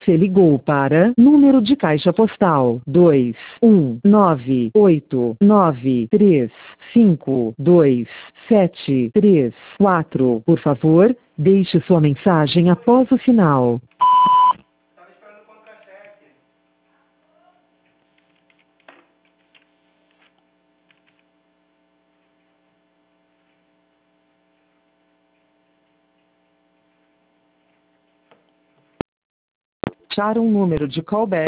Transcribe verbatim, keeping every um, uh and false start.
Você ligou para número de caixa postal dois um nove oito nove três cinco dois sete três quatro. Por favor, deixe sua mensagem após o sinal. Achar um número de callback.